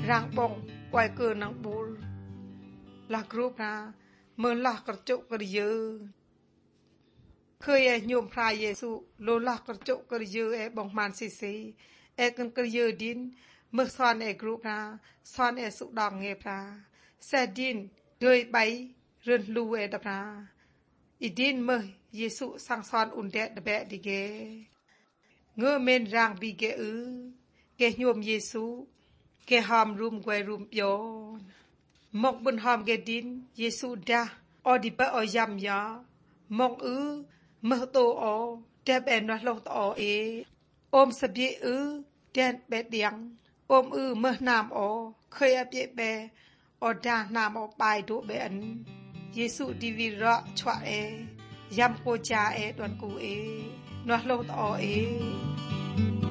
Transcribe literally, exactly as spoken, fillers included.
rang bong quay cơ nang bul là group na mơ lạc cật chụp cật dơ khơi e nhôm prai Giêsu lô lạc cật chụp cật dơ e bong man xì xì e cần cật dơ din mơ xoan e group na xoan e sụ đòn nghe pra xe din rơi bay rơn lu e đập na i din mơ Giêsu sang xoan un đẻ đập bẹ đi ghé ngơ men rang bi ghé ư ghé nhôm Giêsu ghé hòm rum quay rum pion mọc bun hòm ghé din Giêsu đa ở đi bẹ ở yam ya mọc ư mơ tô ở đẹp em nói lâu to e ôm sập bẹ ư đen bẹ điang ôm ư mơ nam ở khơi áp bẹ bẹ ở đa nam ở bài độ bẹ ấn Giêsu đi vi rõ chọa e yam cô cha e đoàn cụ e nói lâu to e